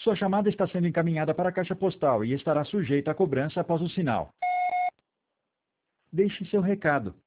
Sua chamada está sendo encaminhada para a caixa postal e estará sujeita a cobrança após o sinal. Deixe seu recado.